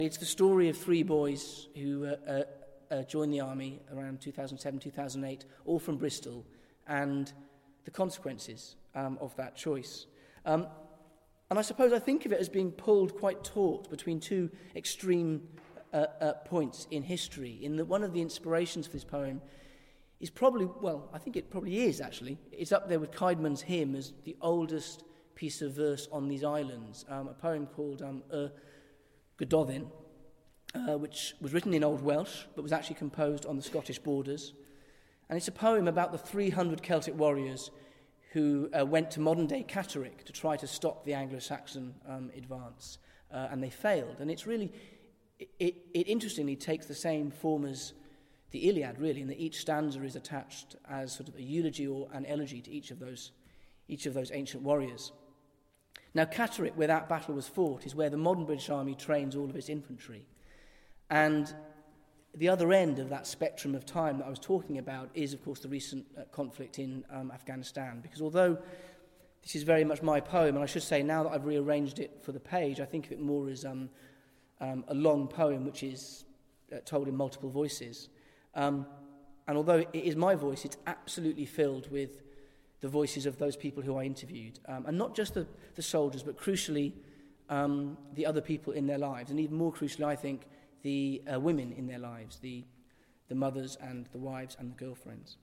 It's the story of three boys who joined the army around 2007, 2008, all from Bristol, and the consequences of that choice. And I suppose I think of it as being pulled quite taut between two extreme points in history, in that one of the inspirations for this poem is probably, well, I think it probably is actually, it's up there with Caedmon's hymn as the oldest piece of verse on these islands, a poem called Gododdin, which was written in Old Welsh, but was actually composed on the Scottish borders. And it's a poem about the 300 Celtic warriors who went to modern-day Catterick to try to stop the Anglo-Saxon advance, and they failed. And it's really, it interestingly takes the same form as the Iliad, really, in that each stanza is attached as sort of a eulogy or an elegy to each of those ancient warriors. Now, Catterick, where that battle was fought, is where the modern British Army trains all of its infantry. And the other end of that spectrum of time that I was talking about is, of course, the recent conflict in Afghanistan. Because although this is very much my poem, and I should say now that I've rearranged it for the page, I think of it more as a long poem which is told in multiple voices. And although it is my voice, it's absolutely filled with the voices of those people who I interviewed. And not just the soldiers, but crucially, the other people in their lives. And even more crucially, I think, the women in their lives, the mothers and the wives and the girlfriends.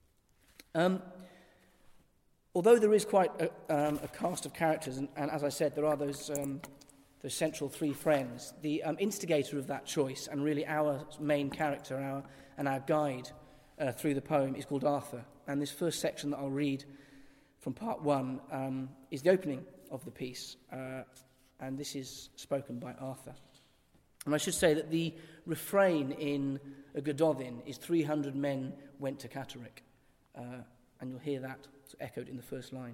Although there is quite a cast of characters, and as I said, there are those central three friends, the instigator of that choice, and really our main character, our guide through the poem, is called Arthur. And this first section that I'll read from part one is the opening of the piece, and this is spoken by Arthur. And I should say that the refrain in Gododdin is 300 men went to Catterick, and you'll hear that echoed in the first line.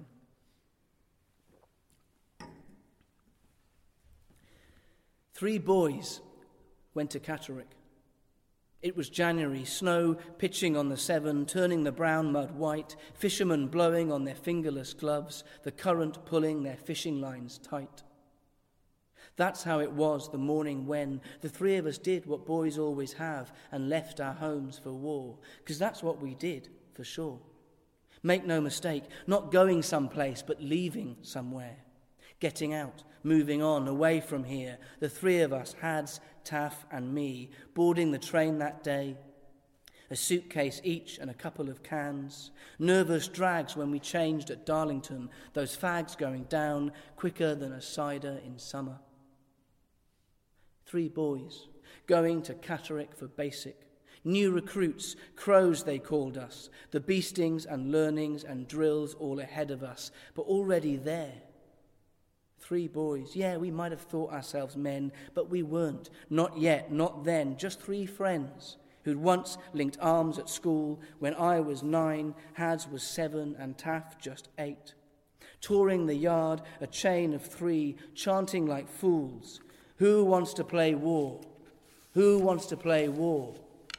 Three boys went to Catterick. It was January, snow pitching on the Severn, turning the brown mud white, fishermen blowing on their fingerless gloves, the current pulling their fishing lines tight. That's how it was the morning when the three of us did what boys always have and left our homes for war, because that's what we did, for sure. Make no mistake, not going someplace, but leaving somewhere. Getting out, moving on, away from here, the three of us, Hads, Taff and me, boarding the train that day. A suitcase each and a couple of cans. Nervous drags when we changed at Darlington, those fags going down quicker than a cider in summer. Three boys going to Catterick for basic. New recruits, crows they called us, the beastings and learnings and drills all ahead of us, but already there. Three boys. Yeah, we might have thought ourselves men, but we weren't. Not yet, not then. Just three friends who'd once linked arms at school when I was 9, Hads was 7, and Taff just 8. Touring the yard, a chain of 3, chanting like fools. Who wants to play war? Who wants to play war?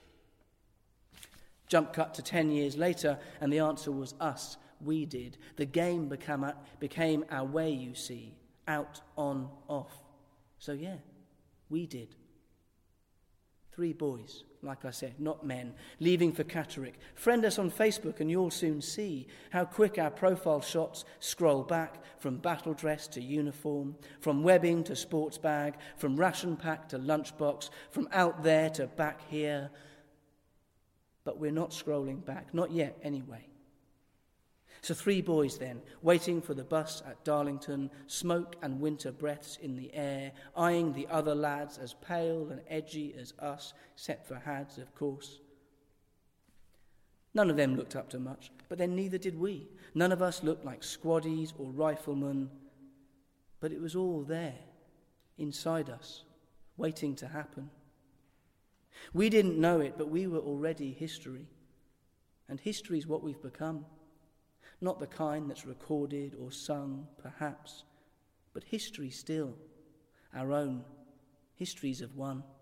Jump cut to 10 years later, and the answer was us. We did. The game became our way, you see. Out, on, off. So yeah, we did. Three boys, like I said, not men, leaving for Catterick. Friend us on Facebook and you'll soon see how quick our profile shots scroll back from battle dress to uniform, from webbing to sports bag, from ration pack to lunchbox, from out there to back here. But we're not scrolling back, not yet anyway. So three boys then, waiting for the bus at Darlington, smoke and winter breaths in the air, eyeing the other lads as pale and edgy as us, except for Hads, of course. None of them looked up to much, but then neither did we. None of us looked like squaddies or riflemen, but it was all there, inside us, waiting to happen. We didn't know it, but we were already history, and history's what we've become. Not the kind that's recorded or sung, perhaps, but history still, our own, histories of one.